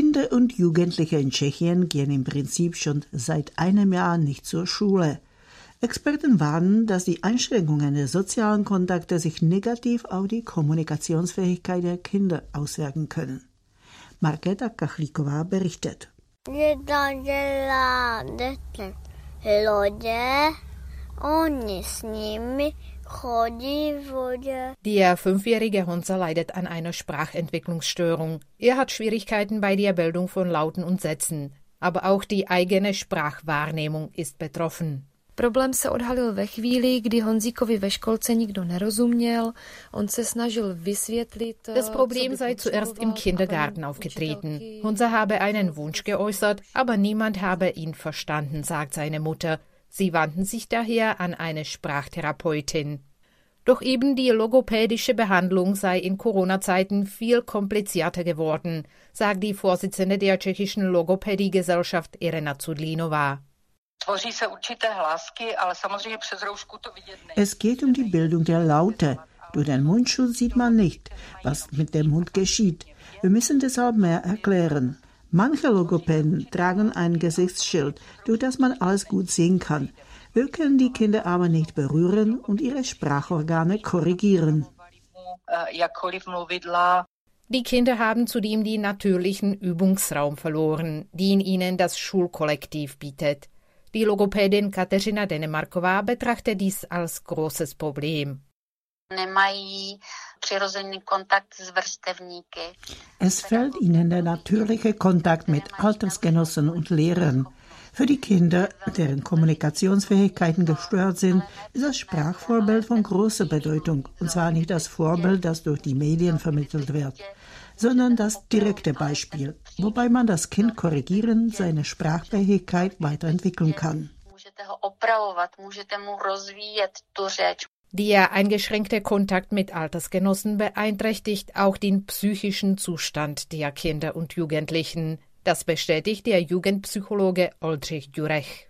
Kinder und Jugendliche in Tschechien gehen im Prinzip schon seit einem Jahr nicht zur Schule. Experten warnen, dass die Einschränkungen der sozialen Kontakte sich negativ auf die Kommunikationsfähigkeit der Kinder auswirken können. Markéta Kachlíková berichtet. Der 5-jährige Honza leidet an einer Sprachentwicklungsstörung. Er hat Schwierigkeiten bei der Bildung von Lauten und Sätzen. Aber auch die eigene Sprachwahrnehmung ist betroffen. Problém se odhalil ve chvíli, kdy Honzíkovi ve školce nikdo nerozuměl. On se snažil vysvětlit. Das Problem sei zuerst im Kindergarten aufgetreten. Honza habe einen Wunsch geäußert, aber niemand habe ihn verstanden, sagt seine Mutter. Sie wandten sich daher an eine Sprachtherapeutin. Doch eben die logopädische Behandlung sei in Corona-Zeiten viel komplizierter geworden, sagt die Vorsitzende der tschechischen Logopädie-Gesellschaft Irena Cudlinová. Es geht um die Bildung der Laute. Durch den Mundschutz sieht man nicht, was mit dem Mund geschieht. Wir müssen deshalb mehr erklären. Manche Logopäden tragen ein Gesichtsschild, durch das man alles gut sehen kann. Wir können die Kinder aber nicht berühren und ihre Sprachorgane korrigieren. Die Kinder haben zudem den natürlichen Übungsraum verloren, den ihnen das Schulkollektiv bietet. Die Logopädin Kateřina Denemarková betrachtet dies als großes Problem. Es fehlt ihnen der natürliche Kontakt mit Altersgenossen und Lehrern. Für die Kinder, deren Kommunikationsfähigkeiten gestört sind, ist das Sprachvorbild von großer Bedeutung. Und zwar nicht das Vorbild, das durch die Medien vermittelt wird, sondern das direkte Beispiel, wobei man das Kind korrigieren, seine Sprachfähigkeit weiterentwickeln kann. Der eingeschränkte Kontakt mit Altersgenossen beeinträchtigt auch den psychischen Zustand der Kinder und Jugendlichen. Das bestätigt der Jugendpsychologe Oldřich Ďurech.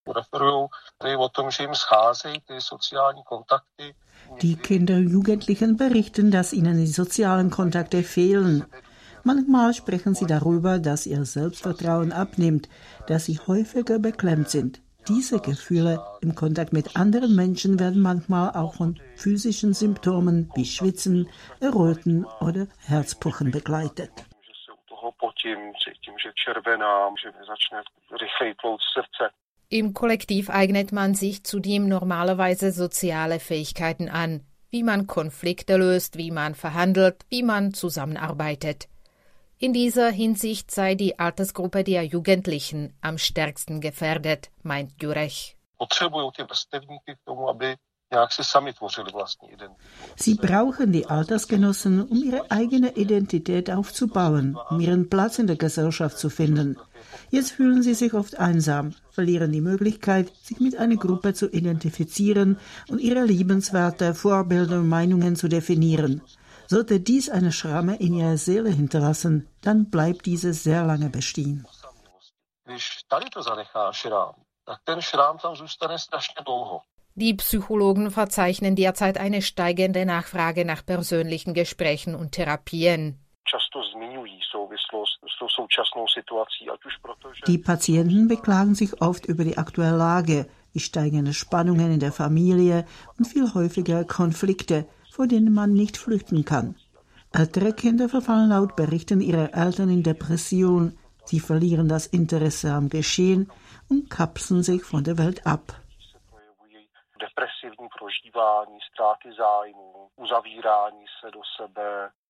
Die Kinder und Jugendlichen berichten, dass ihnen die sozialen Kontakte fehlen. Manchmal sprechen sie darüber, dass ihr Selbstvertrauen abnimmt, dass sie häufiger beklemmt sind. Diese Gefühle im Kontakt mit anderen Menschen werden manchmal auch von physischen Symptomen wie Schwitzen, Erröten oder Herzpochen begleitet. Im Kollektiv eignet man sich zudem normalerweise soziale Fähigkeiten an, wie man Konflikte löst, wie man verhandelt, wie man zusammenarbeitet. In dieser Hinsicht sei die Altersgruppe der Jugendlichen am stärksten gefährdet, meint Ďurech. Sie brauchen die Altersgenossen, um ihre eigene Identität aufzubauen, um ihren Platz in der Gesellschaft zu finden. Jetzt fühlen sie sich oft einsam, verlieren die Möglichkeit, sich mit einer Gruppe zu identifizieren und ihre Liebenswerte, Vorbilder und Meinungen zu definieren. Sollte dies eine Schramme in ihrer Seele hinterlassen, dann bleibt diese sehr lange bestehen. Die Psychologen verzeichnen derzeit eine steigende Nachfrage nach persönlichen Gesprächen und Therapien. Die Patienten beklagen sich oft über die aktuelle Lage, die steigenden Spannungen in der Familie und viel häufiger Konflikte, vor denen man nicht flüchten kann. Ältere Kinder verfallen laut Berichten ihrer Eltern in Depression. Sie verlieren das Interesse am Geschehen und kapseln sich von der Welt ab. Depresivní prožívání, ztráty zájmu, uzavírání se do sebe.